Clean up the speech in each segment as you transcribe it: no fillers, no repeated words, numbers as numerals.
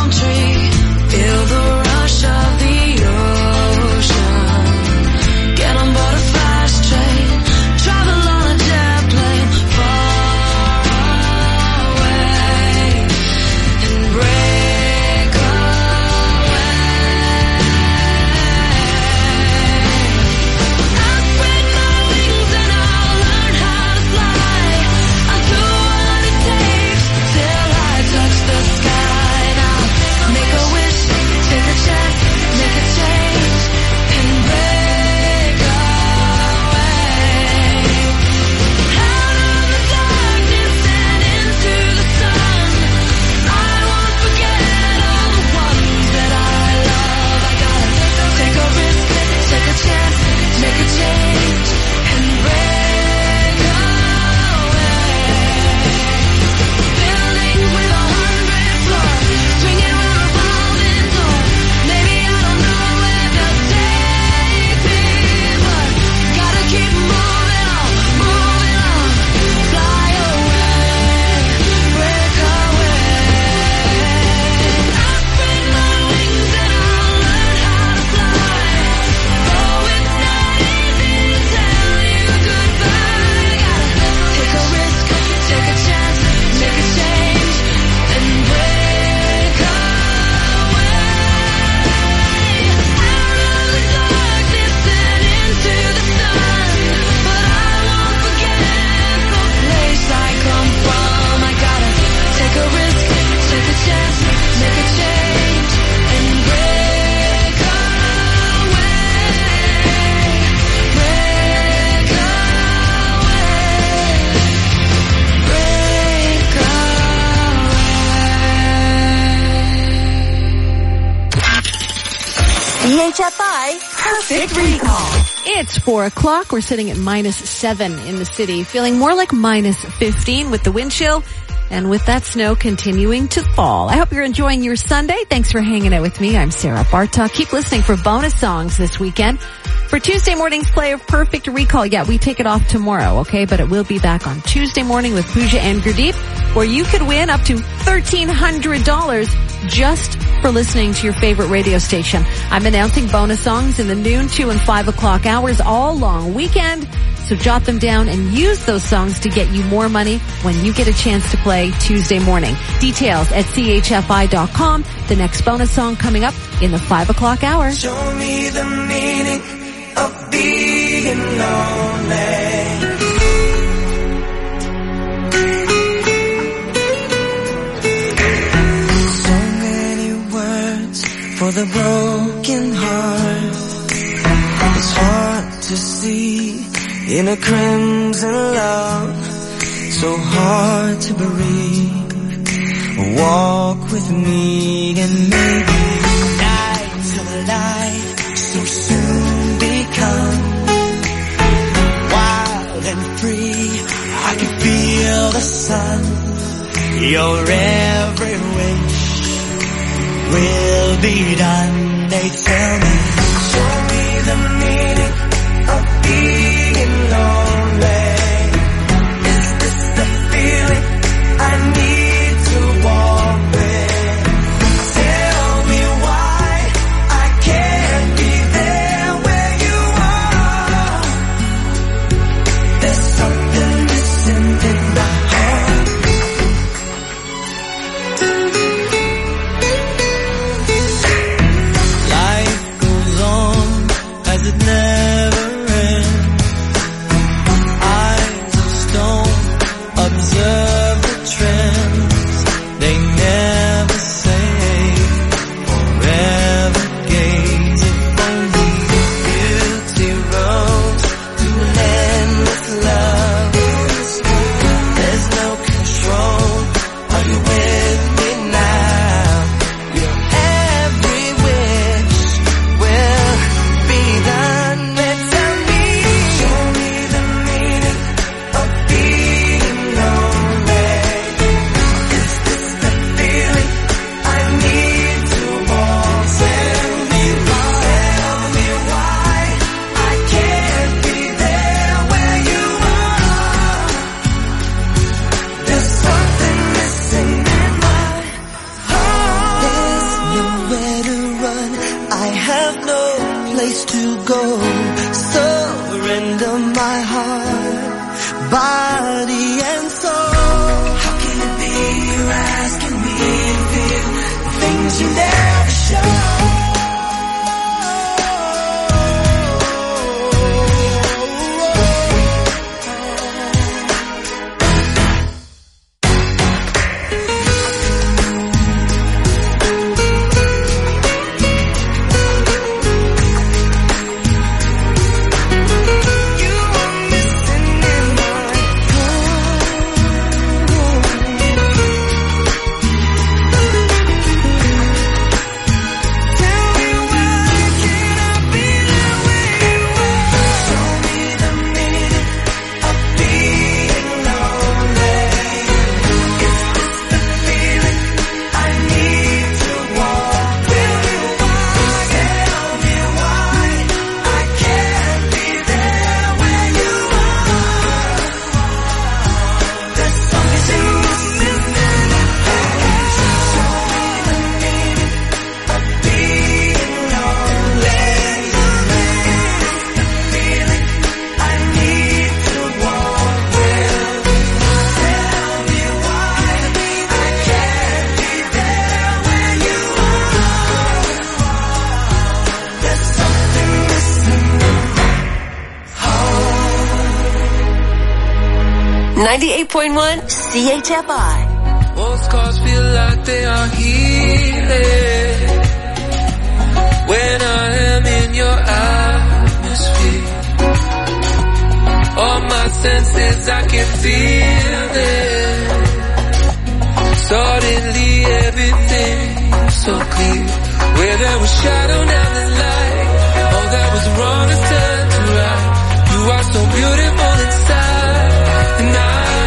palm tree. Feel the rush of the ocean. Get on board a fast train. Travel on a jet plane far away and break away. I'll spread my wings and I'll learn how to fly. I'll do what it takes till I touch the sky. Now make a wish, take a chance, make a change and break away. Out of the darkness and into the sun. I won't forget all the ones that I love. I gotta take a risk, take a chance, make a change and break away. Buildings with 100 floors, swinging around a revolving door. Maybe I don't know where they'll take me, but gotta keep moving on, fly away, break away. I'll spread my wings and I'll learn how to fly. Oh, it's not easy to tell you goodbye. Gotta take a risk, take a chance, make a change and break away. Out of the darkness and into the sun. But I won't forget the place I come from. I gotta take a risk, take a chance, make a change and break away. Break away. CHFI Perfect Recall. It's 4 o'clock. We're sitting at -7 in the city, feeling more like -15 with the wind chill and with that snow continuing to fall. I hope you're enjoying your Sunday. Thanks for hanging out with me. I'm Sarah Bartok. Keep listening for bonus songs this weekend. For Tuesday morning's play of Perfect Recall, yeah, we take it off tomorrow, okay? But it will be back on Tuesday morning with Pooja and Gurdeep, where you could win up to $1,300 just for listening to your favorite radio station. I'm announcing bonus songs in the noon, 2 and 5 o'clock hours all long weekend. So jot them down and use those songs to get you more money when you get a chance to play Tuesday morning. Details at chfi.com. The next bonus song coming up in the 5 o'clock hour. Show me the meaning of being lonely. So many words for the broken heart. It's hard to see in a crimson love, so hard to breathe. Walk with me and maybe nights of light so soon become wild and free. I can feel the sun. Your every wish will be done. They tell me, show me the meaning of being lonely. Is this the feeling I need to walk with? Tell me why I can't be there where you are. There's something missing in my heart. Life goes nowhere to run, I have no place to go. Surrender my heart, body and soul. How can it be you're asking me to feel things you never show? CHFI. Most cars feel like they are healing when I am in your atmosphere. All my senses, I can feel it. Suddenly everything so clear. Where there was shadow, now there's light. All that was wrong is turned to right. You are so beautiful inside, and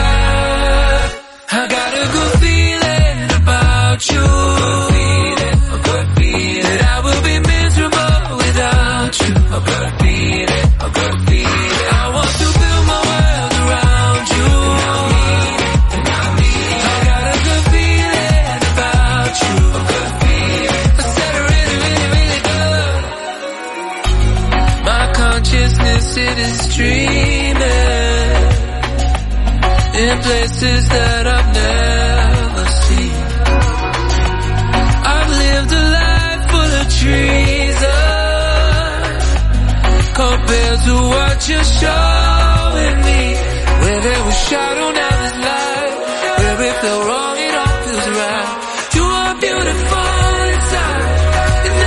I got a good feeling about you. A good feeling. That I will be miserable without you. A good feeling. A good feeling. I want to build my world around you. I got a good feeling about you. A good feeling. I said it really, really, really good. My consciousness, it is dreaming in places that I've never seen. I've lived a life full of treason compared to what you're showing me. Where there was shadow, now there's light. Where it felt wrong, it all feels right. You are beautiful inside, and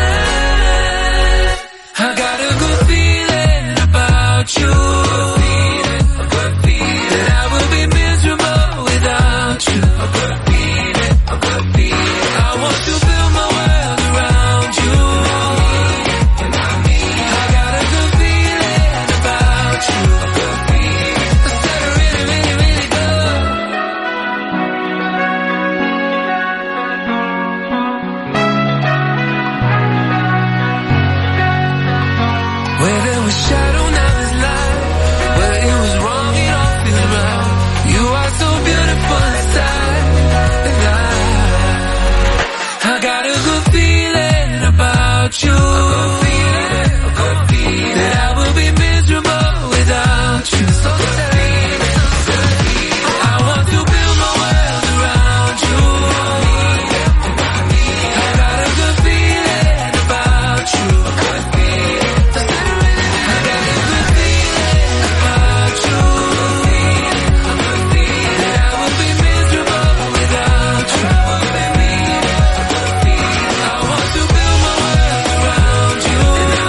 I got a good feeling about you. A good feeling. That I will be miserable without you. A good feeling, a good feeling. I want to build my world around you. I got a good feeling about you. A good feeling. I said it really, really, really good. Where there was shadow, now there's light. Where it was wrong, it all feels right. You are so beautiful inside, and I got a good feeling about you. A good feeling. That I will be miserable without you. A good feeling. I want to build my world around you. I got a good feeling about you. A good feeling. I got a good feeling about you. A good feeling. That I will be miserable without you. I want to build my world around you.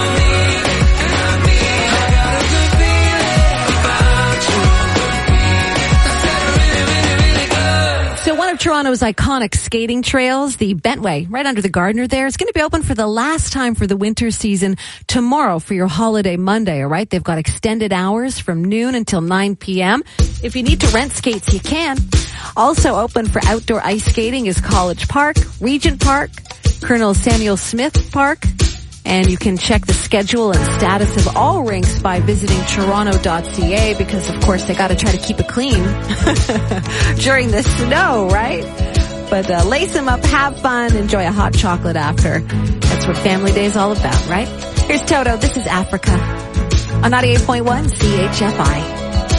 I got a good feeling about you. I said it really, really, really good. So one of Toronto's iconic skating trails, the Bentway, right under the Gardiner there, is going to be open for the last time for the winter season tomorrow for your holiday Monday, all right? They've got extended hours from noon until 9 p.m. If you need to rent skates, you can. Also open for outdoor ice skating is College Park, Regent Park, Colonel Samuel Smith Park, and you can check the schedule and status of all rinks by visiting toronto.ca because, of course, they got to try to keep it clean during the snow, right? but lace them up, have fun, enjoy a hot chocolate after. That's what Family Day is all about, right? Here's Toto. This is Africa on 98.1 CHFI.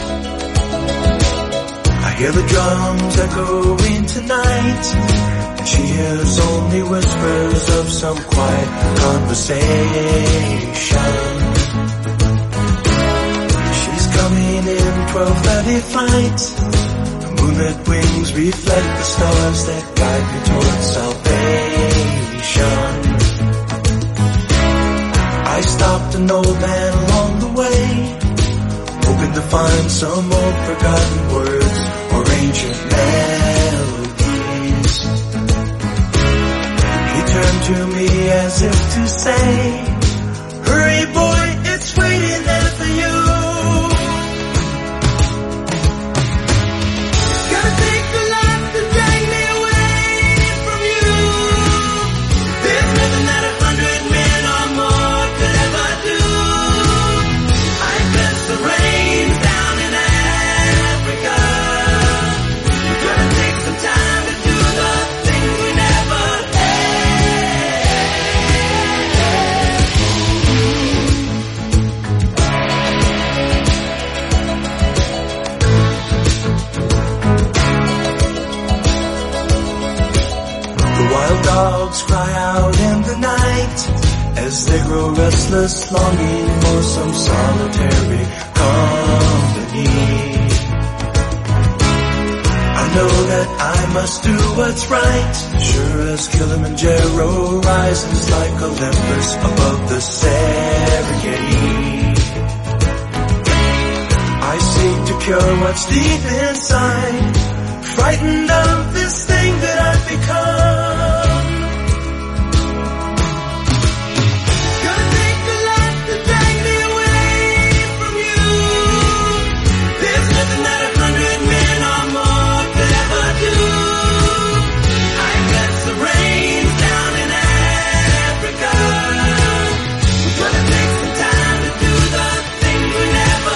I hear the drums echoing tonight, and she hears only whispers of some quiet conversation. She's coming in 12:30 flight. The moonlit wings reflect the stars that guide me towards salvation. I stopped an old man along the way, hoping to find some old forgotten words or ancient melodies. He turned to me as if to say, hurry boy, it's waiting there for you. Gotta take the life to drag me away from you. There's nothing that 100 men or more could ever do. I bless the rains down in Africa. We're gonna take some time to do the things we never The wild dogs cry out in the night as they grow restless, longing for some solitary company. I know that I must do what's right, sure as Kilimanjaro rises like Olympus above the Serengeti. I seek to cure what's deep inside, frightened of this thing that I've become. Gonna take the life to drag me away from you. There's nothing that 100 men or more could ever do. I bless the rains down in Africa. We're gonna take some time to do the things we never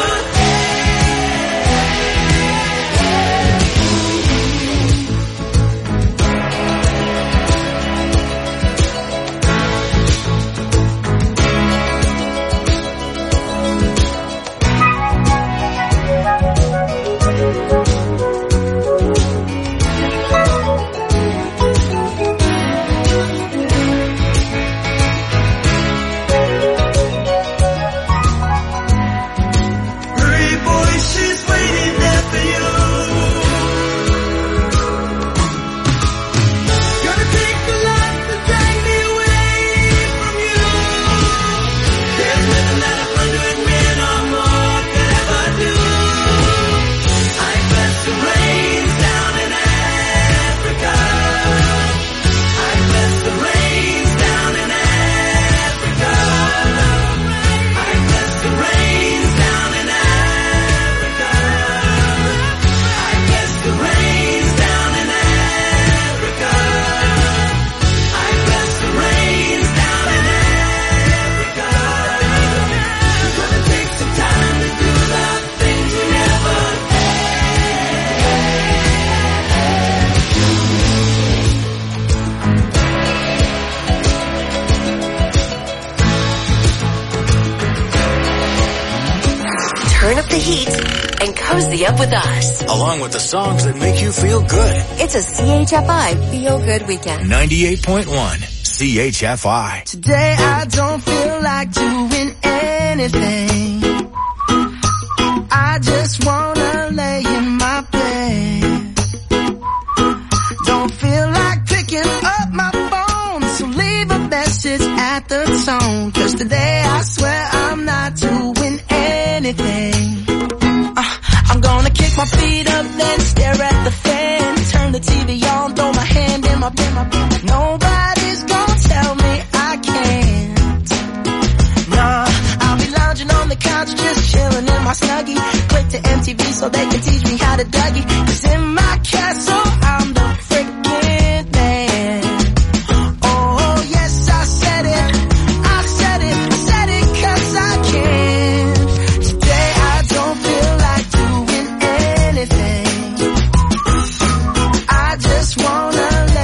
Hurry, boy, she's waiting there for you. Gonna take the life to drag me away from you. There's nothing that 100 men or more could ever do. I bless the rains down in Africa. I bless the rains down in Africa. I bless the rains down in Africa. I bless the rains down in Africa. I bless the rains down in Africa. We're gonna take some time to do the things we never Turn up the heat and cozy up with us. Along with the songs that make you feel good. It's a CHFI Feel Good Weekend. 98.1 CHFI. Today I don't feel like doing anything. I just wanna lay in my bed. Don't feel like picking up my phone, so leave a message at the tone. 'Cause today I swear I'm not doing anything. I'm gonna kick my feet up, then stare at the fan. Turn the TV on, throw my hand in my pen. Nobody's gonna tell me I can't. Nah, I'll be lounging on the couch, just chilling in my Snuggie. Click to MTV so they can teach me how to Dougie. 'Cause in my castle, I'm the freaking man. Oh yes, I said it, 'cause I can. Today I don't feel like doing anything. I just wanna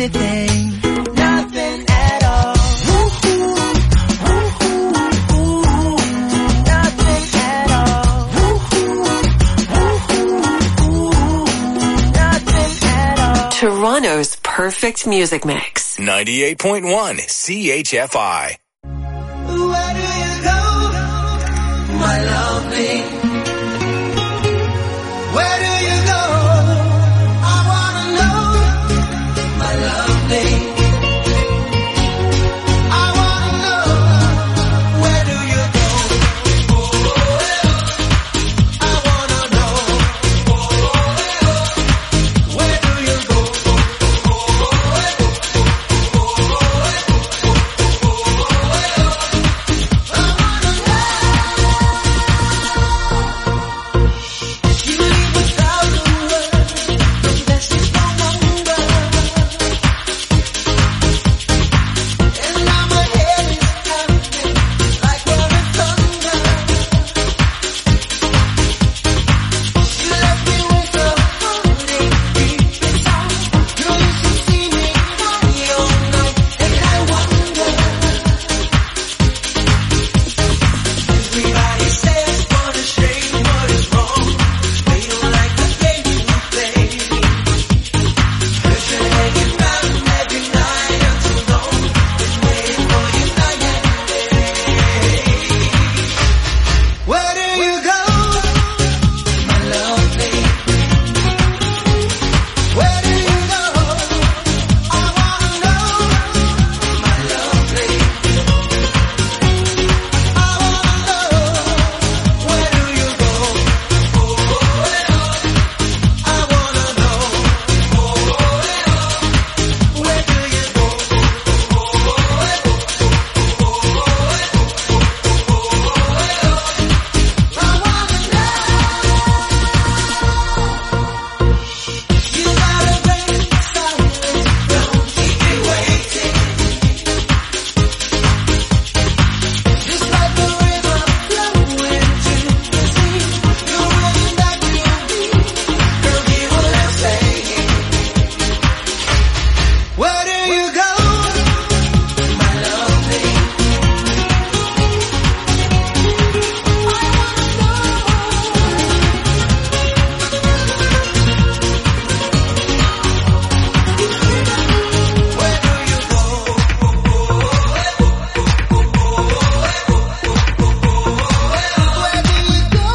anything, nothing at all. Woo-hoo, woo-hoo, woo-hoo, nothing at all. Woo-hoo, woo-hoo, woo-hoo, nothing at all. Toronto's perfect music mix. 98.1 CHFI. Where do you go, my lovely? Where do you go? I wanna know, my lovely. I wanna know, where do you go? I wanna know, where do you go? You leave without a word, the best is no longer. And now my head is pounding like rolling thunder. You left me with a heartache deep inside. You used to see me cry all night, and I wonder. Everybody says what is straight, what is wrong. They don't like the game you play. Cause you're hanging round every night until dawn. Been waiting for you night and day. Where do you go, my lovely? Where do you go? I wanna know, my lovely. I wanna know, where do you go? I wanna know, where do you go? I wanna know. You gotta break the silence, don't keep me waiting. Just like the river flowing to the sea, you're running back to me. Girl, hear what I'm saying. Where do you go, my lovely? Where do you go? Where do you go?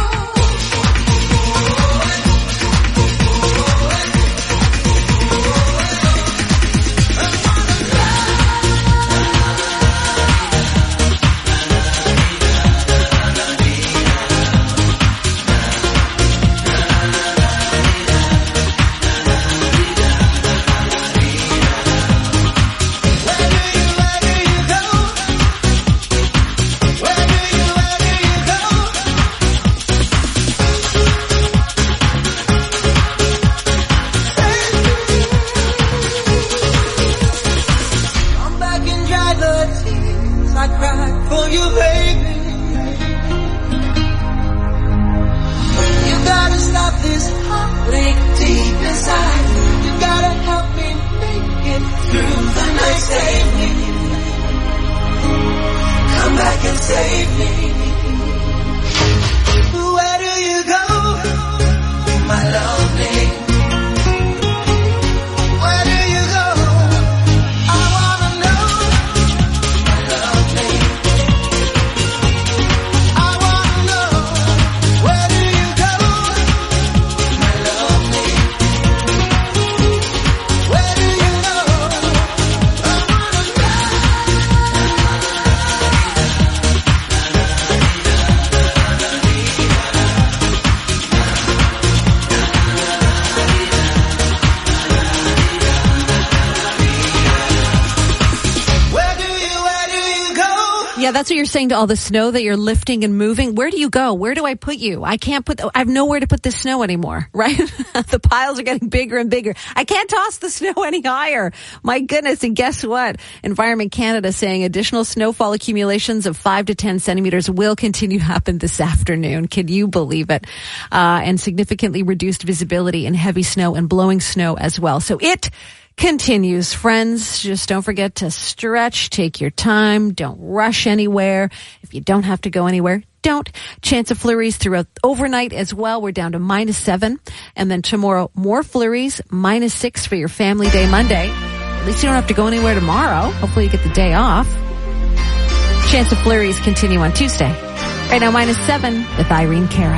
Where do you go? Where do you go? Come back and dry the tears I cried for you, baby. You gotta stop this heartache deep inside. You gotta help me make it through the night. Save me. Come back and save me. Where do you go, my lovely? Where do you go? I wanna know, my lovely. I wanna know, where do you go, my lovely? Where do you go? I wanna know. Yeah, that's what you're saying to all the snow that you're lifting and moving. Where do you go? Where do I put you? I have nowhere to put this snow anymore, right? The piles are getting bigger and bigger. I can't toss the snow any higher. My goodness. And guess what? Environment Canada saying additional snowfall accumulations of 5 to 10 centimeters will continue to happen this afternoon. Can you believe it? And significantly reduced visibility in heavy snow and blowing snow as well. So it continues. Friends, just don't forget to stretch, take your time, don't rush anywhere. If you don't have to go anywhere, don't. Chance of flurries throughout overnight as well. We're down to -7. And then tomorrow, more flurries, -6 for your family day Monday. At least you don't have to go anywhere tomorrow. Hopefully you get the day off. Chance of flurries continue on Tuesday. Right now, -7 with Irene Cara.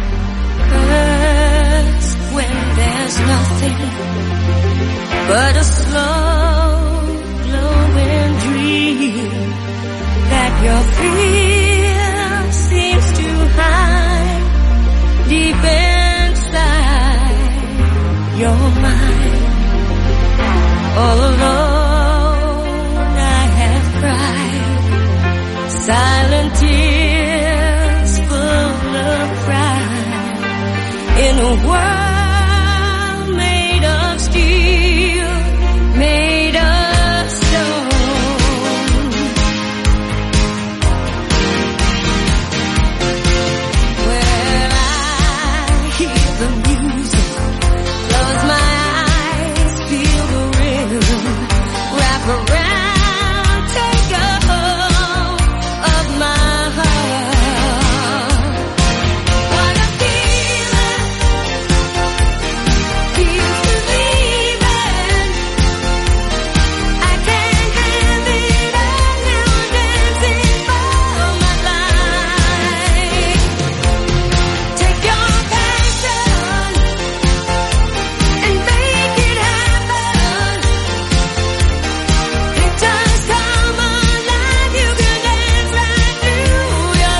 First, when there's nothing but a slow glowing dream that your fear seems to hide deep inside your mind. All alone I have cried silent tears full of pride in a world made of steel, made of stone. When I hear the music, close my eyes, feel the rhythm, wrap around, take a hold of my heart. What a feeling, feels believing. I can't have it all now, dancing for my life. Take your passion and make it happen. It does come alive, you can dance right through your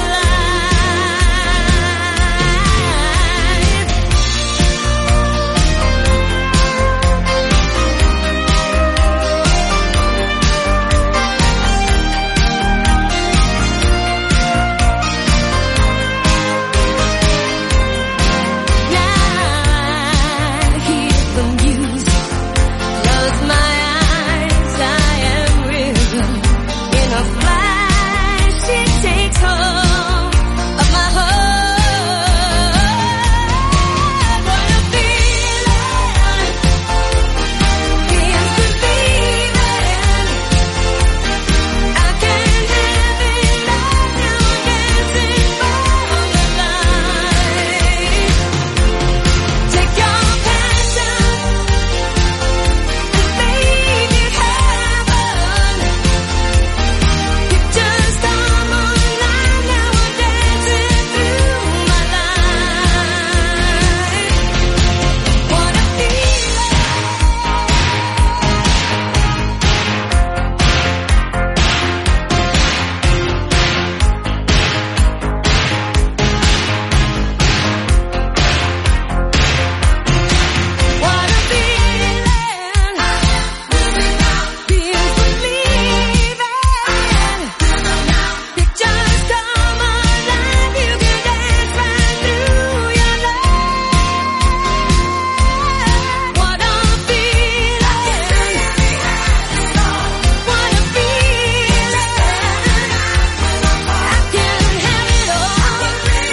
Now hear the music, close my eyes, I am rhythm. In a flash, it takes hold of my heart. What a feeling, feels believing. I can't have it all now, dancing for my life. Take your passion and make it happen. It just come alive now, I'm dancing through my life. What a feeling. What a feeling, feels believing. It just come alive, you can dance right through your life. What a feeling, what a feeling. I can have it all, have it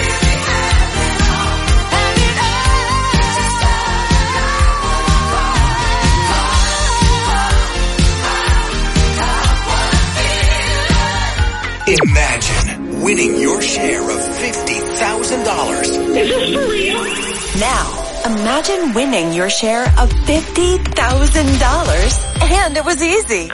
Imagine winning your share of $50,000. Now, imagine winning your share of $50,000 and it was easy.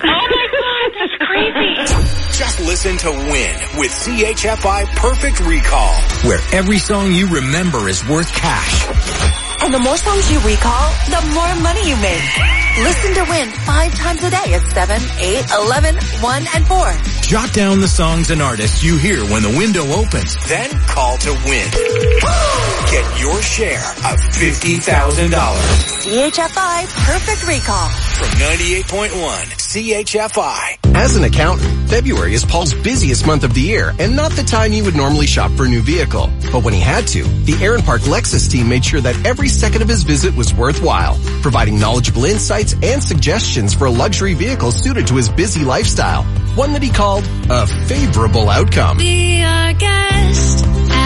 Just listen to Win with CHFI Perfect Recall, where every song you remember is worth cash. And the more songs you recall, the more money you make. Listen to Win 5 times a day at 7, 8, 11, 1, and 4. Jot down the songs and artists you hear when the window opens. Then call to win. Get your share of $50,000. CHFI Perfect Recall. From 98.1 CHFI. As an accountant, February is Paul's busiest month of the year and not the time he would normally shop for a new vehicle. But when he had to, the Aaron Park Lexus team made sure that every second of his visit was worthwhile, providing knowledgeable insights and suggestions for a luxury vehicle suited to his busy lifestyle, one that he called a favorable outcome. Be our guest at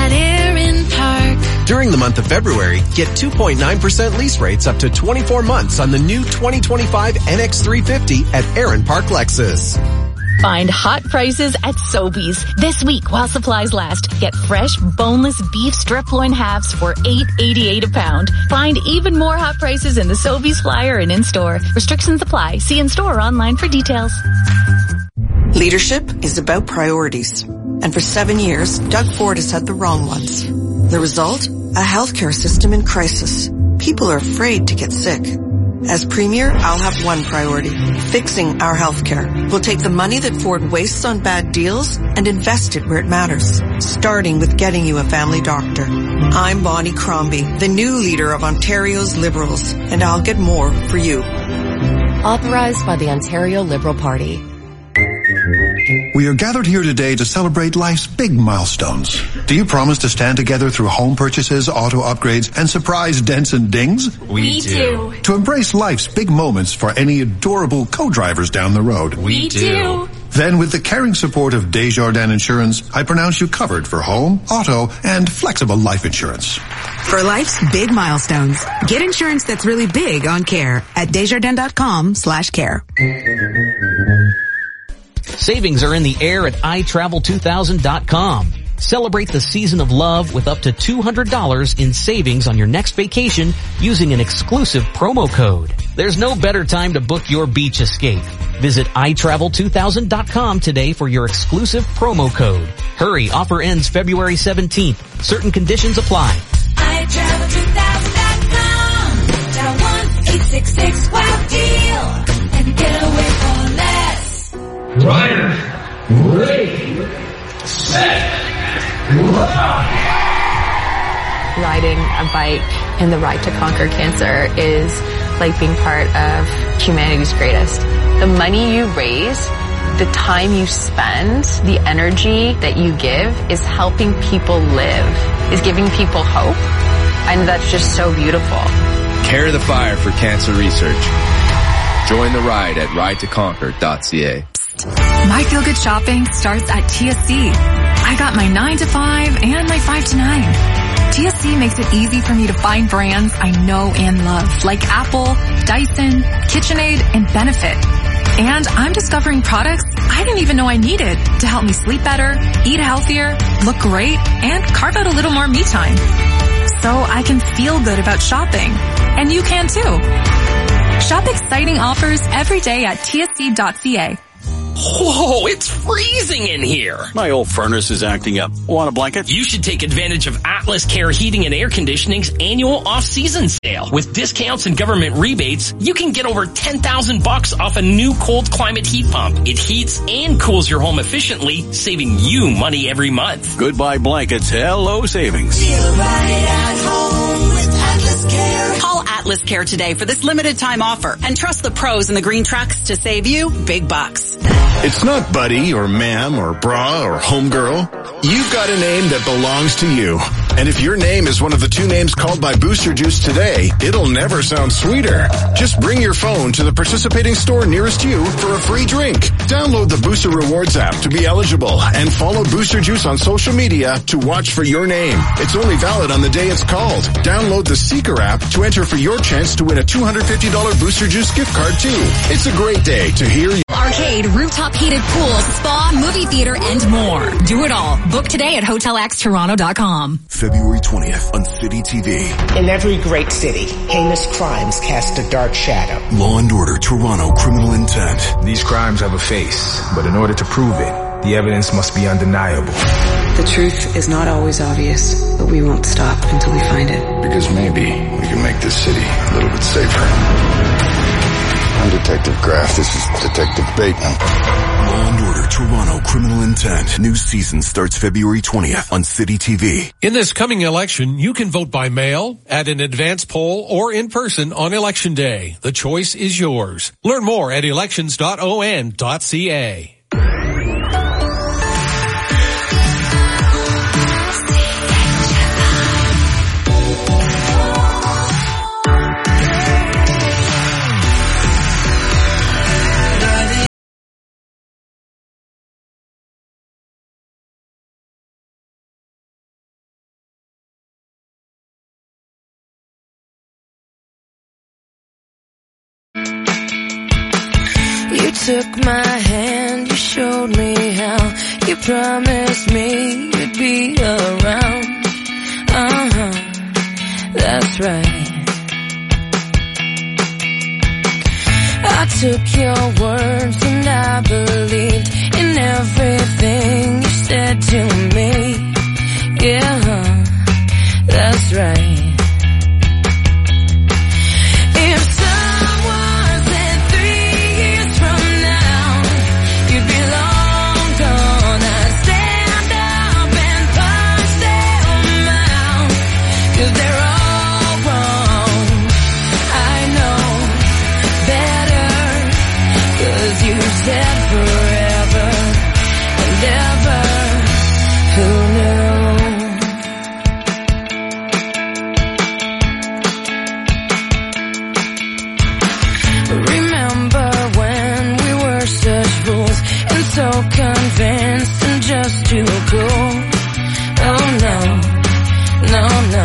at Aaron Park. During the month of February, get 2.9% lease rates up to 24 months on the new 2025 NX350 at Aaron Park Lexus. Find hot prices at Sobeys. This week while supplies last, get fresh, boneless beef strip loin halves for $8.88 a pound. Find even more hot prices in the Sobeys flyer and in-store. Restrictions apply. See in-store or online for details. Leadership is about priorities. And for 7 years, Doug Ford has had the wrong ones. The result? A healthcare system in crisis. People are afraid to get sick. As Premier, I'll have one priority, fixing our healthcare. We'll take the money that Ford wastes on bad deals and invest it where it matters, starting with getting you a family doctor. I'm Bonnie Crombie, the new leader of Ontario's Liberals, and I'll get more for you. Authorized by the Ontario Liberal Party. We are gathered here today to celebrate life's big milestones. Do you promise to stand together through home purchases, auto upgrades, and surprise dents and dings? We do. To embrace life's big moments for any adorable co-drivers down the road? We do. Then with the caring support of Desjardins Insurance, I pronounce you covered for home, auto, and flexible life insurance. For life's big milestones, get insurance that's really big on care at Desjardins.com/care. Savings are in the air at iTravel2000.com. Celebrate the season of love with up to $200 in savings on your next vacation using an exclusive promo code. There's no better time to book your beach escape. Visit iTravel2000.com today for your exclusive promo code. Hurry, offer ends February 17th. Certain conditions apply. iTravel2000.com. Dial 1-866-WOW-DEAL and get away for less. Rider, ready, set, Riding a bike in the Ride to Conquer Cancer is like being part of humanity's greatest. The money you raise, the time you spend, the energy that you give is helping people live, is giving people hope, and that's just so beautiful. Carry the fire for cancer research. Join the ride at ridetoconquer.ca. My feel-good shopping starts at TSC. I got my 9 to 5 and my 5 to 9. TSC makes it easy for me to find brands I know and love, like Apple, Dyson, KitchenAid, and Benefit. And I'm discovering products I didn't even know I needed to help me sleep better, eat healthier, look great, and carve out a little more me time. So I can feel good about shopping. And you can too. Shop exciting offers every day at tsc.ca. Whoa, it's freezing in here. My old furnace is acting up. Want a blanket? You should take advantage of Atlas Care Heating and Air Conditioning's annual off-season sale. With discounts and government rebates, you can get over $10,000 off a new cold climate heat pump. It heats and cools your home efficiently, saving you money every month. Goodbye blankets. Hello savings. Feel right at home with Atlas Care. Call Atlas Care today for this limited time offer and trust the pros in the green trucks to save you big bucks. It's not buddy or ma'am or bra or homegirl. You've got a name that belongs to you. And if your name is one of the two names called by Booster Juice today, it'll never sound sweeter. Just bring your phone to the participating store nearest you for a free drink. Download the Booster Rewards app to be eligible and follow Booster Juice on social media to watch for your name. It's only valid on the day it's called. Download the Seeker app to enter for your chance to win a $250 Booster Juice gift card too. It's a great day to hear you. Arcade, rooftop heated pool, spa, movie theater, and more. Do it all. Book today at HotelXToronto.com. February 20th on City TV. In every great city, heinous crimes cast a dark shadow. Law and Order Toronto Criminal Intent. These crimes have a face, but in order to prove it, the evidence must be undeniable. The truth is not always obvious, but we won't stop until we find it. Because maybe we can make this city a little bit safer. I'm Detective Graff. This is Detective Bateman. Law and Order Toronto Criminal Intent. New season starts February 20th on City TV. In this coming election, you can vote by mail, at an advance poll, or in person on Election Day. The choice is yours. Learn more at elections.on.ca. took my hand, you showed me how. You promised me you'd be around. That's right. I took your words and I believed in everything you said to me. Yeah, that's right. If someone said 3 years from now you'd be long gone, I'd stand up and punch them out, 'cause they're all wrong. I know better, 'cause you said forever and ever. Who knew? Remember when we were such fools and so convinced and just too cool? Oh no, no, no.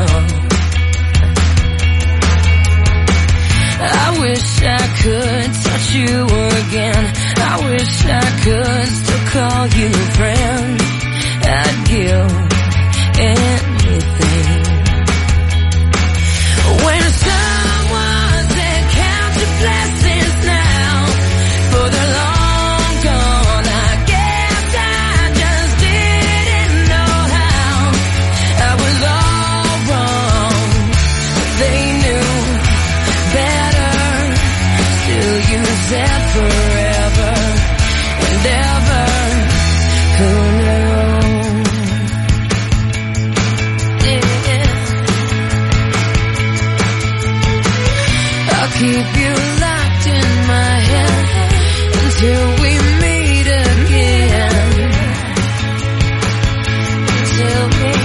I wish I could touch you again. I wish I could still call you friend. I'd give anything. When someone said count your blessings now, for the long gone, I guess I just didn't know how. I was all wrong. They knew better. Still you said forever and ever. Who knew? I'll keep you locked in my head until we meet again. Until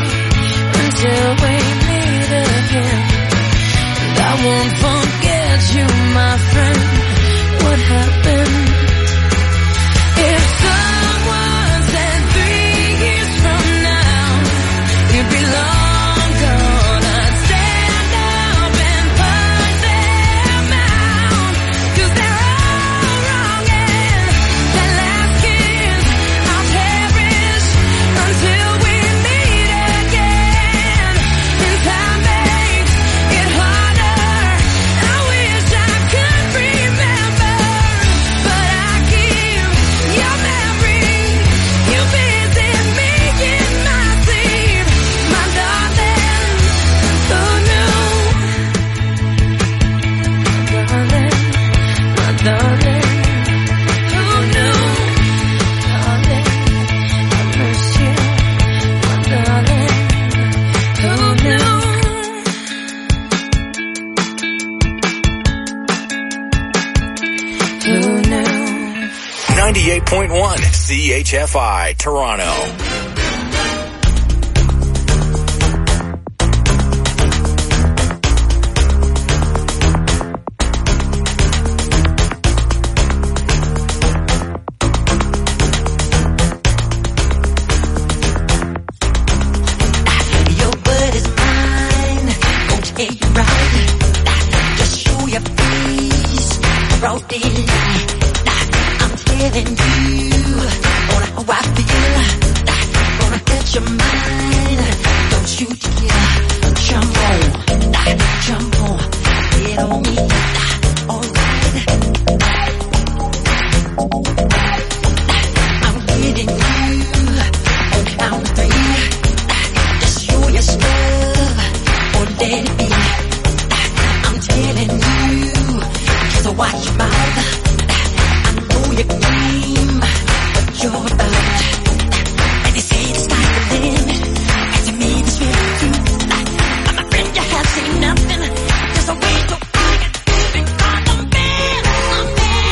we meet again. And I won't forget you, my friend. What happened? If someone said 3 years from now you'd be long gone, I'd stand up and punch them out, 'cause they're all wrong, and that last kiss I'll cherish until we meet again. And time makes it harder. I wish I could remember, but I keep your memory. You visit me in my sleep, my darling. Who knew? My darling, who knew? Darling, I miss you, my darling. Who knew? 98.1 CHFI, Toronto. Your word is mine, gon' take you right. Just show your face, broad daylight. I'm telling you on how I feel. Gonna get your mind, don't you dare jump on, get on me, alright. I'm getting you on count 3. Just show your stuff or let it be. I'm telling you, 'cause I watch your mouth. Your game, what you're about. And they say the sky's the limit, and to me this really true. But my friend, you have seen nothing. There's a way to find it, because I'm bad,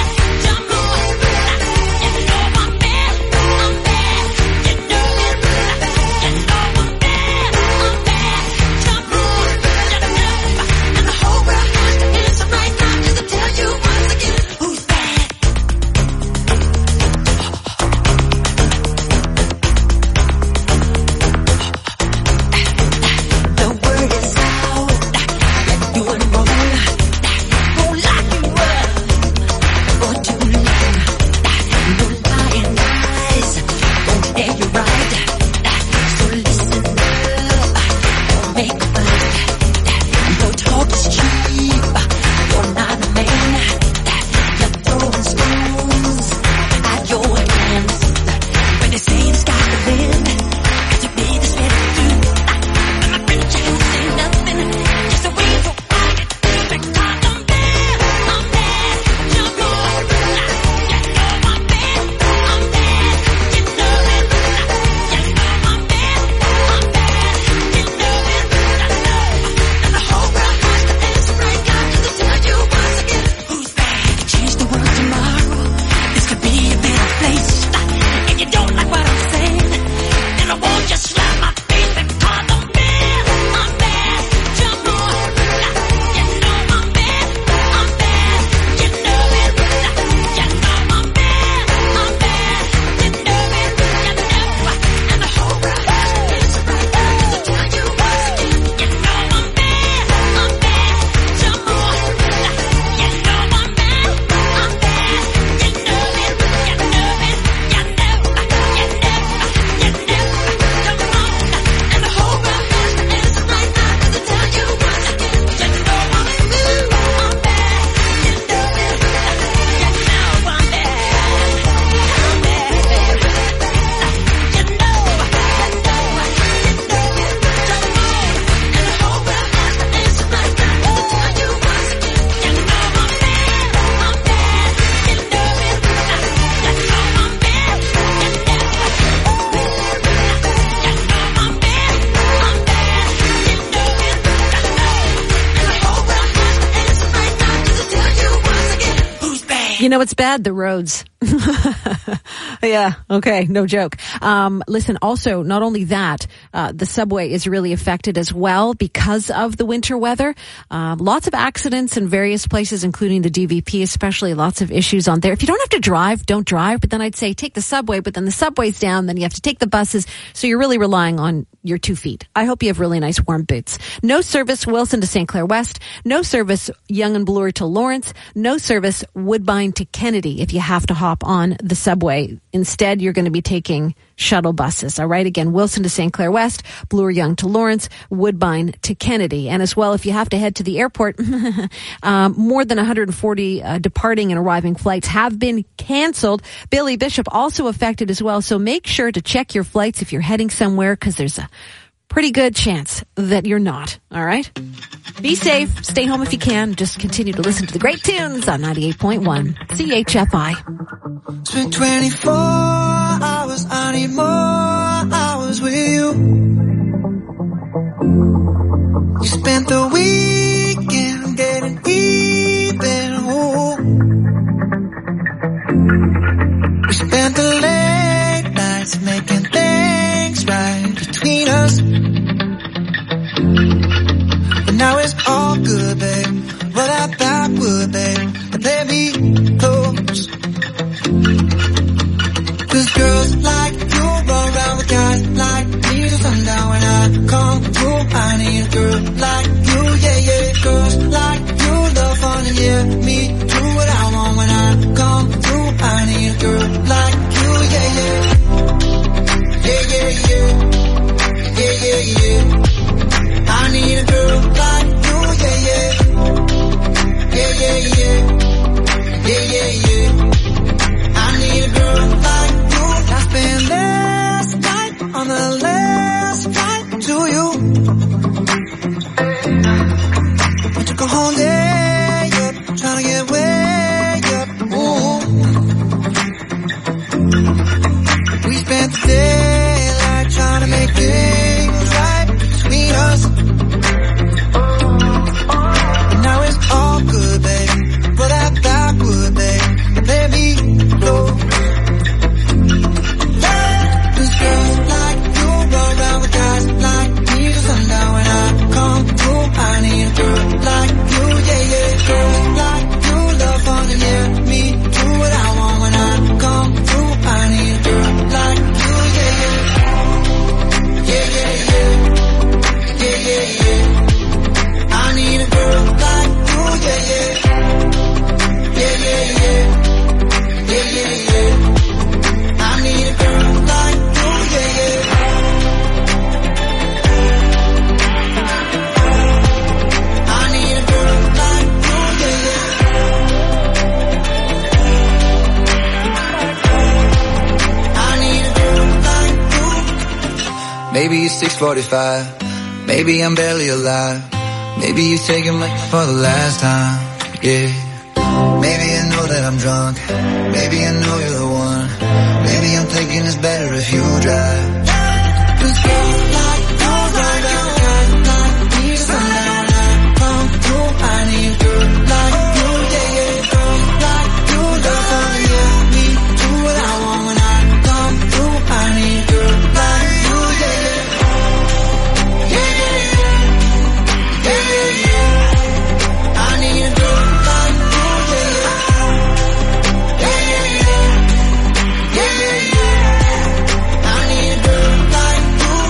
You know, it's bad, the roads. Yeah, okay, no joke. Listen, also, not only that, the subway is really affected as well because of the winter weather. Lots of accidents in various places, including the DVP, especially lots of issues on there. If you don't have to drive, don't drive, but then I'd say take the subway, but then the subway's down, then you have to take the buses, so you're really relying on your 2 feet. I hope you have really nice warm boots. No service Wilson to St. Clair West, no service Yonge and Bloor to Lawrence, no service Woodbine to Kennedy if you have to hop on the subway. Instead, you're going to be taking shuttle buses. All right. Again, Wilson to St. Clair West, Bloor Yonge to Lawrence, Woodbine to Kennedy. And as well, if you have to head to the airport, more than 140 departing and arriving flights have been canceled. Billy Bishop also affected as well. So make sure to check your flights if you're heading somewhere, because there's a pretty good chance that you're not. All right. Be safe. Stay home if you can. Just continue to listen to the great tunes on 98.1 CHFI. It's been 24 hours. I need more hours with you. You spent the weekend getting even. Ooh. We spent the late nights making things right between us. But now it's all good, babe. What I thought would, babe. And play me close. 'Cause girls like you run around with guys like me till sundown. When I come through, I need a girl like you, yeah, yeah. Girls like you love fun and yeah, me do what I want. When I come through, I need a girl like you, yeah, yeah. Yeah, yeah, yeah. Yeah, yeah, yeah. I need a girl like you, yeah, yeah. Yeah, yeah, yeah. Yeah, yeah, yeah. I need a girl like you. I spent last night on the last flight to you. I took a whole day up, trying to get way up. Ooh. We spent the daylight trying to make things right between us. And now it's all good, baby. But I thought would, baby. Let me go. Cause girls like you run around with guys like me till sundown. When I come through, I need a girl like you, yeah, yeah. Girls like you love fun and yeah, me do what I want. When I come through, I need a girl like you, yeah, yeah. Yeah, yeah, yeah. Yeah, yeah, yeah. I need a girl like you, yeah, yeah. Yeah, yeah, yeah. Yeah, yeah, yeah. I need a girl like you, yeah, yeah. I need a girl like you, yeah, yeah. I need a girl like you. Maybe it's 6:45. Maybe I'm barely alive. Maybe you're taking me for the last time, yeah. Maybe I know that I'm drunk. Maybe I know you're the one. Maybe I'm thinking it's better if you drive. 'Cause girls like you ride out guys like me till sundown. When I come through, I need a girl like you, yeah, yeah. Girls like you love fun, yeah, me do what I want. When I come through, I need a girl like you, yeah, yeah. Yeah, yeah, yeah. Yeah, yeah, yeah. I need a girl like you, yeah, yeah. Yeah, yeah, yeah. Yeah, yeah, yeah. I need a girl like you.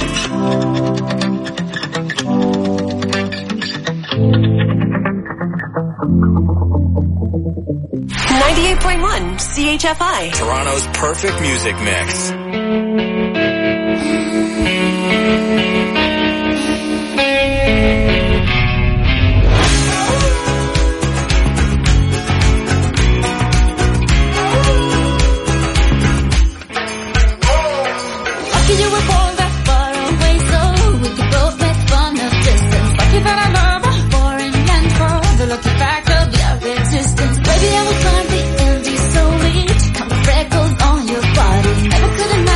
98.1 CHFI. Toronto's perfect music mix. Lucky you were born that far away, so we could both make fun of distance. Lucky that I love a foreign land for the lucky fact of your existence. Baby, I will climb the Andes solely to count the freckles on your body. Never could have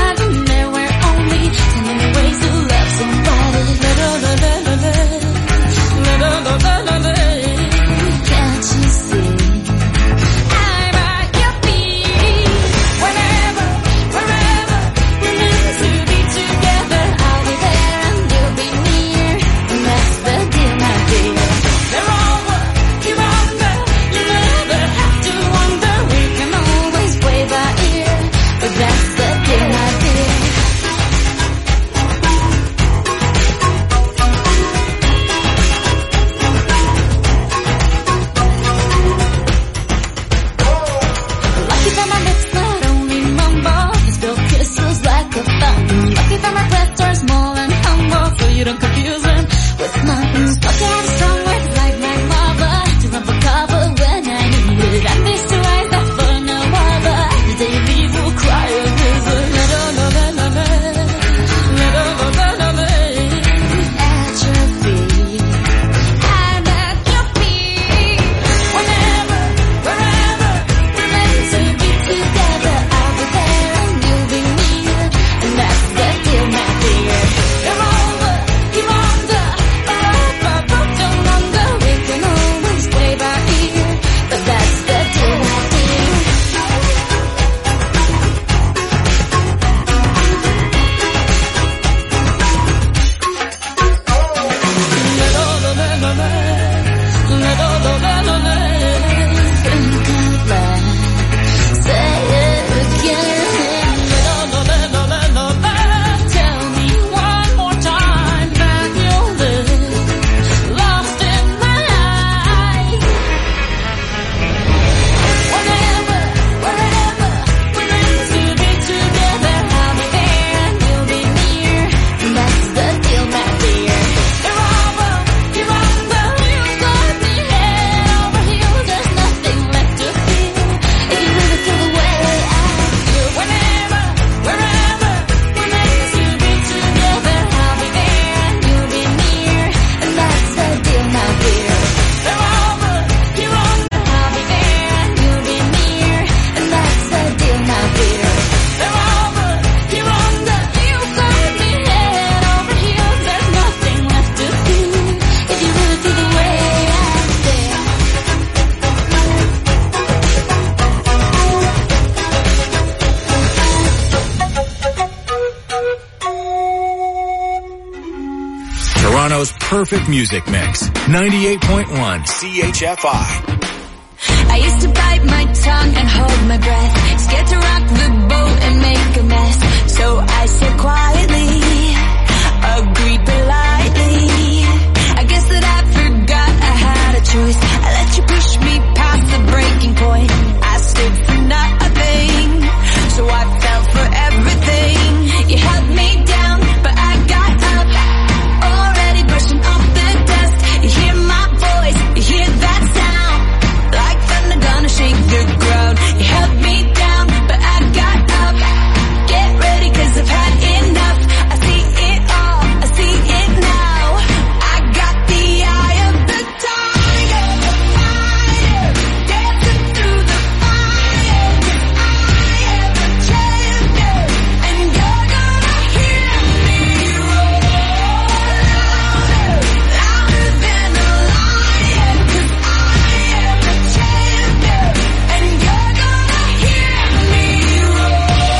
perfect music mix. 98.1 CHFI. I used to bite my tongue and hold my breath, scared to rock the boat and make a mess. So I said quietly, agreed politely. I guess that I forgot I had a choice. I let you push me past the breaking point. I stood for nothing, so I fell for everything. You held me down, but I got up, already brushing off the dust. You hear my voice, you hear that sound, like thunder gonna shake the ground. You held me down, but I got up. Get ready, 'cause I've had enough. I see it all, I see it now. I got the eye of the tiger, the fire, dancing through the fire. 'Cause I am a champion, and you're gonna hear me roar louder, louder than a lion. 'Cause I am a champion, and you're gonna hear me roar.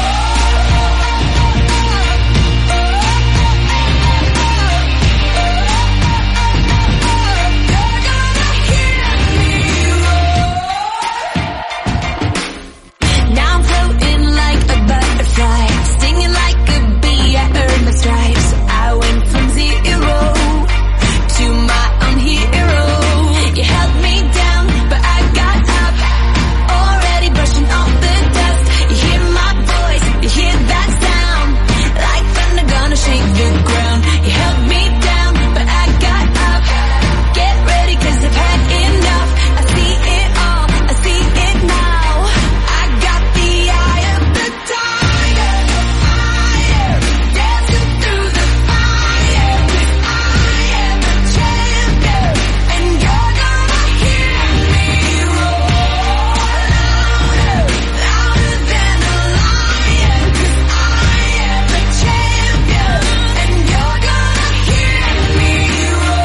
Now I'm floating like a butterfly, stinging like a bee. I earned my stripes. I went from 0 to my own hero. You held me down, but I got up, already brushing off the dust. You hear my voice, you hear that sound, like thunder gonna shake the ground. You held me down, but I got up. Get ready, 'cause I've had enough. I see it all, I see it now. I got the eye of the tiger, the fire, dancing through the fire. 'Cause I am a champion, and you're gonna hear me roar louder, louder than a lion. 'Cause I am a champion, and you're gonna hear me roar.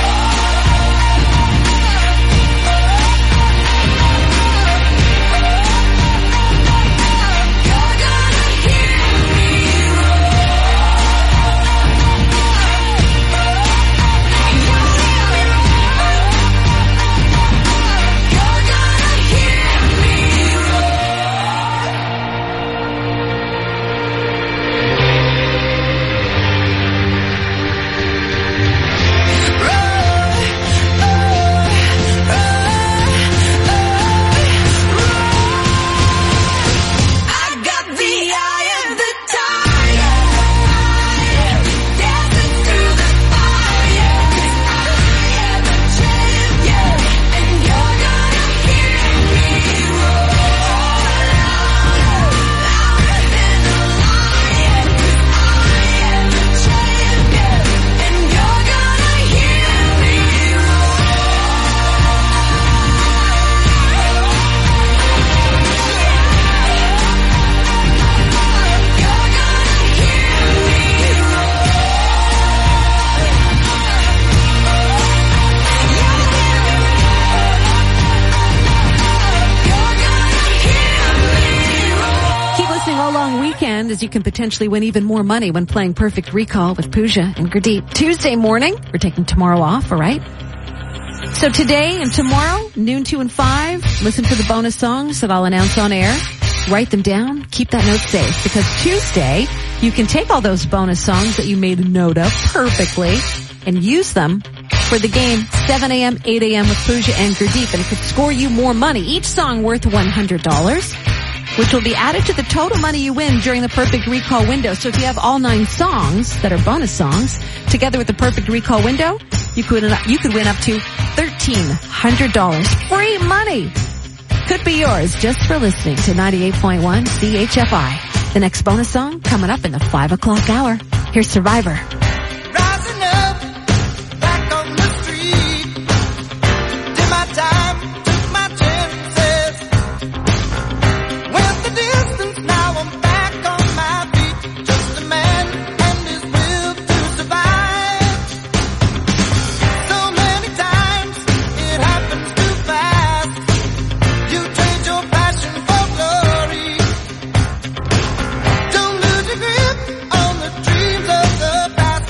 I got the eye of the tiger, dancing through the fire. 'Cause I am a champion, and you're gonna hear me roar louder, louder than a lion. 'Cause I am a champion, and you're gonna hear me Keep listening all long weekend, as you can potentially win even more money when playing Perfect Recall with Pooja and Gurdeep. Tuesday morning, we're taking tomorrow off, all right? So today and tomorrow, noon 2 and 5, listen to the bonus songs that I'll announce on air. Write them down. Keep that note safe, because Tuesday, you can take all those bonus songs that you made a note of perfectly and use them for the game 7 a.m., 8 a.m. with Pooja and Gurdeep, and it could score you more money. Each song worth $100, which will be added to the total money you win during the Perfect Recall window. So if you have all 9 songs that are bonus songs, together with the Perfect Recall window, you could win up to $1,300. Free money could be yours just for listening to 98.1 CHFI. The next bonus song coming up in the 5 o'clock hour. Here's Survivor. Rising up, back on the street. Did my time, took my chances. Went the distance, now I'm back on my feet. Just a man and his will to survive. So many times, it happens too fast. You trade your passion for glory. Don't lose your grip on the dreams of the past.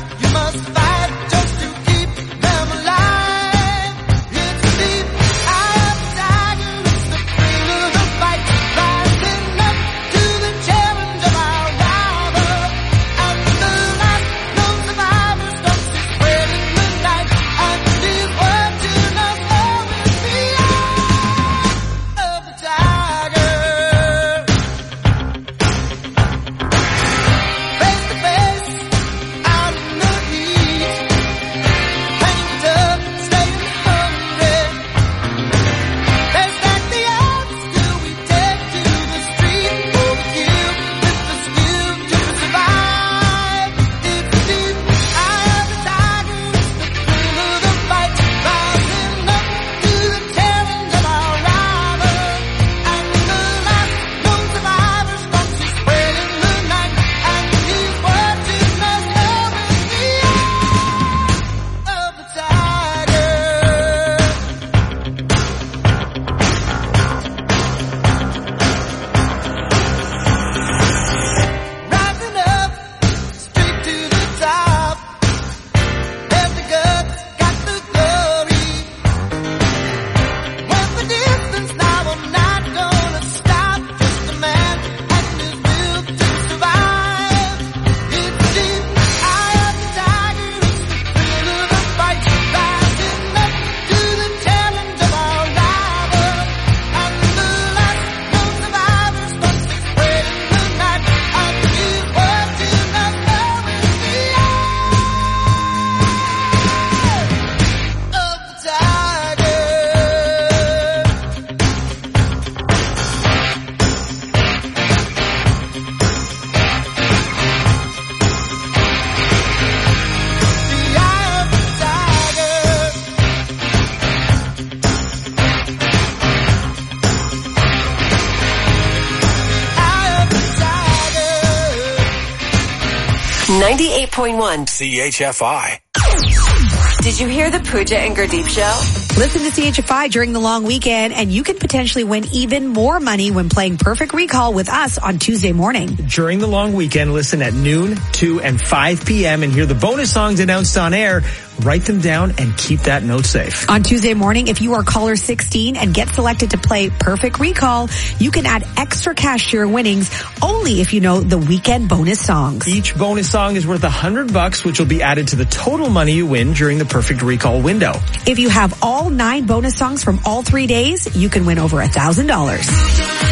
98.1 CHFI. Did you hear the Pooja and Gurdeep show? Listen to CHFI during the long weekend, and you can potentially win even more money when playing Perfect Recall with us on Tuesday morning. During the long weekend, listen at noon, 2, and 5 p.m. and hear the bonus songs announced on air. Write them down and keep that note safe. On Tuesday morning, if you are caller 16 and get selected to play Perfect Recall, you can add extra cash to your winnings only if you know the weekend bonus songs. Each bonus song is worth $100, which will be added to the total money you win during the Perfect Recall window. If you have all 9 bonus songs from all 3 days, you can win over $1,000.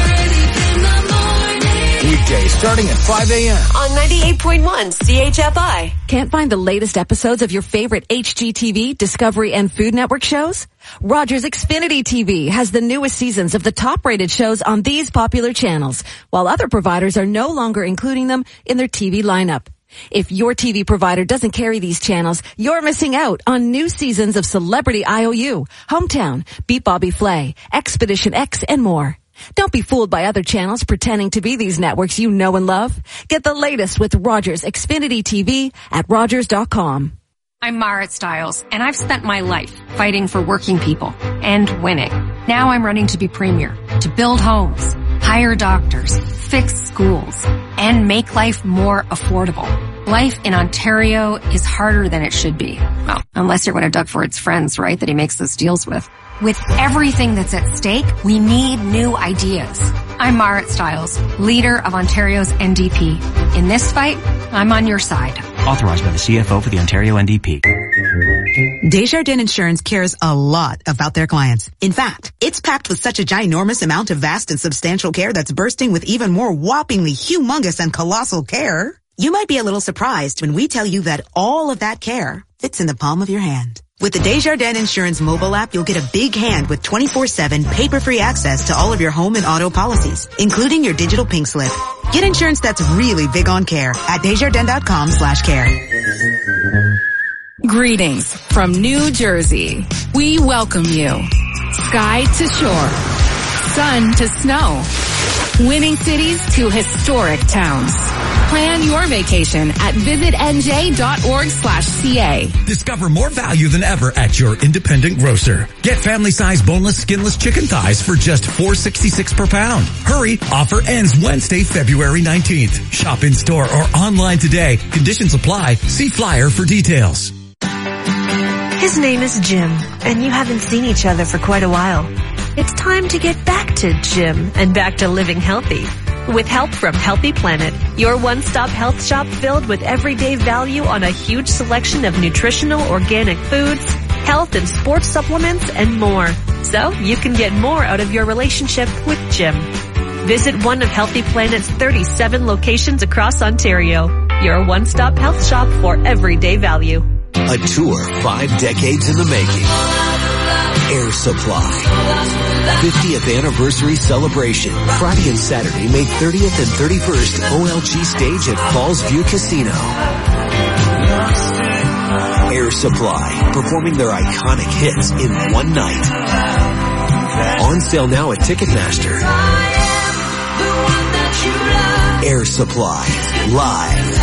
Weekdays starting at 5 a.m. on 98.1 CHFI. Can't find the latest episodes of your favorite HGTV, Discovery, and Food Network shows? Rogers Xfinity TV has the newest seasons of the top-rated shows on these popular channels, while other providers are no longer including them in their TV lineup. If your TV provider doesn't carry these channels, you're missing out on new seasons of Celebrity IOU, Hometown, Beat Bobby Flay, Expedition X, and more. Don't be fooled by other channels pretending to be these networks you know and love. Get the latest with Rogers Xfinity TV at Rogers.com. I'm Marit Stiles, and I've spent my life fighting for working people and winning. Now I'm running to be premier, to build homes, hire doctors, fix schools, and make life more affordable. Life in Ontario is harder than it should be. Well, unless you're one of Doug Ford's friends, right, that he makes those deals with. With everything that's at stake, we need new ideas. I'm Marit Stiles, leader of Ontario's NDP. In this fight, I'm on your side. Authorized by the CFO for the Ontario NDP. Desjardins Insurance cares a lot about their clients. In fact, it's packed with such a ginormous amount of vast and substantial care that's bursting with even more whoppingly humongous and colossal care. You might be a little surprised when we tell you that all of that care fits in the palm of your hand. With the Desjardins Insurance mobile app, you'll get a big hand with 24/7 paper-free access to all of your home and auto policies, including your digital pink slip. Get insurance that's really big on care at Desjardins.com/care. Greetings from New Jersey. We welcome you. Sky to shore, sun to snow, winning cities to historic towns. Plan your vacation at visitnj.org/ca. Discover more value than ever at your independent grocer. Get family-size boneless, skinless chicken thighs for just $4.66 per pound. Hurry, offer ends Wednesday, February 19th. Shop in store or online today. Conditions apply. See flyer for details. His name is Jim, and you haven't seen each other for quite a while. It's time to get back to Jim and back to living healthy. With help from Healthy Planet, your one-stop health shop filled with everyday value on a huge selection of nutritional organic foods, health and sports supplements, and more. So you can get more out of your relationship with Jim. Visit one of Healthy Planet's 37 locations across Ontario. Your one-stop health shop for everyday value. A tour 5 decades in the making. Air Supply. 50th anniversary celebration. Friday and Saturday, May 30th and 31st, OLG stage at Falls View Casino. Air Supply, performing their iconic hits in one night. On sale now at Ticketmaster. Air Supply, live.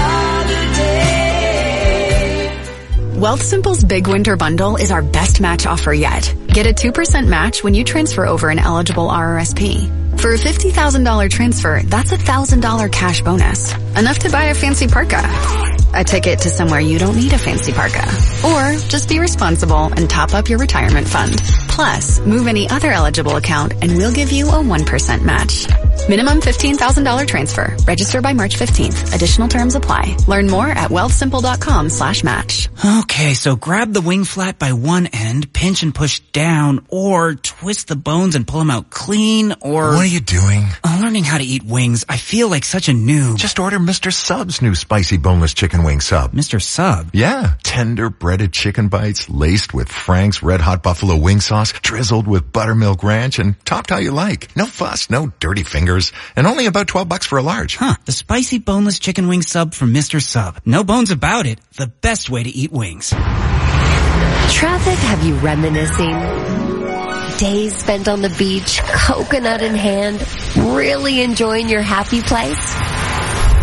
Wealthsimple's Big Winter Bundle is our best match offer yet. Get a 2% match when you transfer over an eligible RRSP. For a $50,000 transfer, that's $1,000 cash bonus. Enough to buy a fancy parka. A ticket to somewhere you don't need a fancy parka. Or just be responsible and top up your retirement fund. Plus, move any other eligible account and we'll give you a 1% match. Minimum $15,000 transfer. Register by March 15th. Additional terms apply. Learn more at wealthsimple.com/match. Okay, so grab the wing flat by one end, pinch and push down, or twist the bones and pull them out clean, or... What are you doing? Learning how to eat wings. I feel like such a noob. Just order Mr. Sub's new spicy boneless chicken wing sub. Mr. Sub? Yeah. Tender breaded chicken bites laced with Frank's Red Hot Buffalo wing sauce, drizzled with buttermilk ranch, and topped how you like. No fuss, no dirty fingers, and only about $12 for a large. Huh. The spicy boneless chicken wing sub from Mr. Sub. No bones about it. The best way to eat wings. Traffic have you reminiscing? Days spent on the beach, coconut in hand, really enjoying your happy place?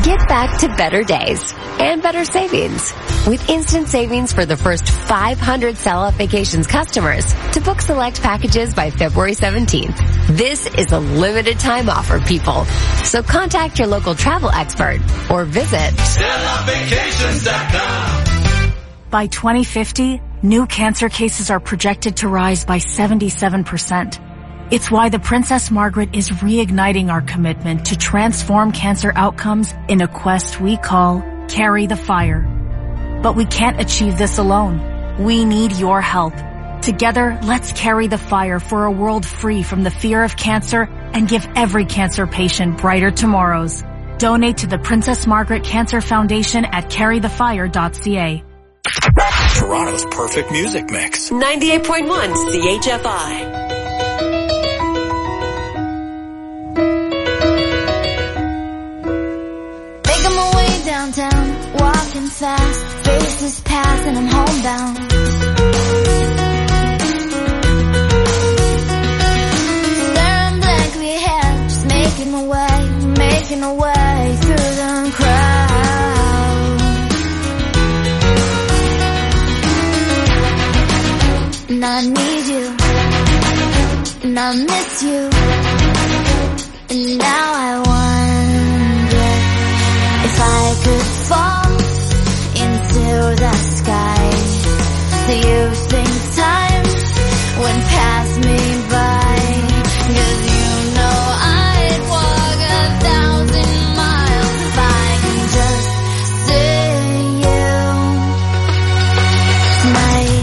Get back to better days and better savings with instant savings for the first 500 Sell-Out Vacations customers to book select packages by February 17th. This is a limited time offer, people. So contact your local travel expert or visit SelloutVacations.com. By 2050, new cancer cases are projected to rise by 77%. It's why the Princess Margaret is reigniting our commitment to transform cancer outcomes in a quest we call Carry the Fire. But we can't achieve this alone. We need your help. Together, let's carry the fire for a world free from the fear of cancer and give every cancer patient brighter tomorrows. Donate to the Princess Margaret Cancer Foundation at carrythefire.ca. Toronto's perfect music mix. 98.1 CHFI. Making my way downtown, walking fast, faces pass and I'm homebound. Staring blankly ahead, just making my way through the crowd. And I need you, and I miss you, and now I wonder if I could fall into the sky. Do you think time would pass me by? 'Cause you know I'd walk 1,000 miles if I can just see you tonight.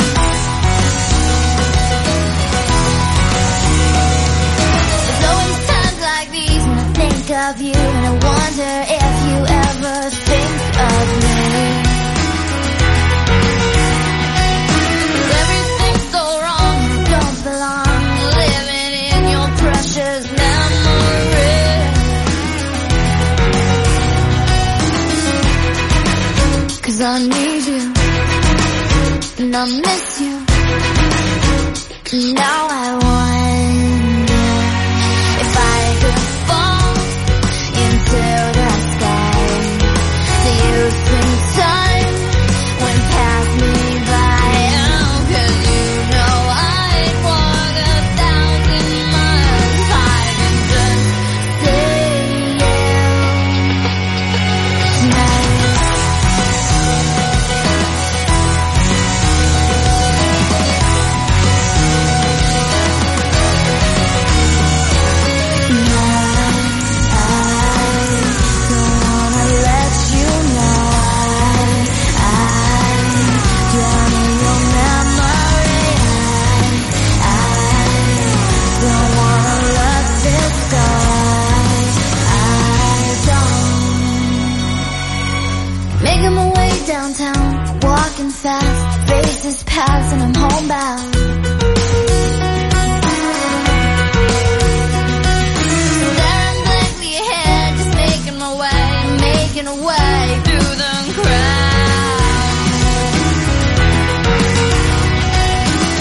There's always times like these when I think of you, and I wonder if you ever think of me. 'Cause everything's so wrong, I don't belong, living in your precious memory. 'Cause I need you, and I miss you, and now I wonder if I could fall into the sky. Do you think time would pass me by? Oh, 'cause you know I'd walk 1,000 miles if I can just see you tonight. Making my way downtown, walking fast, faces pass and I'm homebound. Staring blankly ahead, just making my way through the crowd.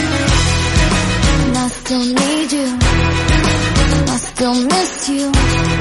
And I still need you, I still miss you.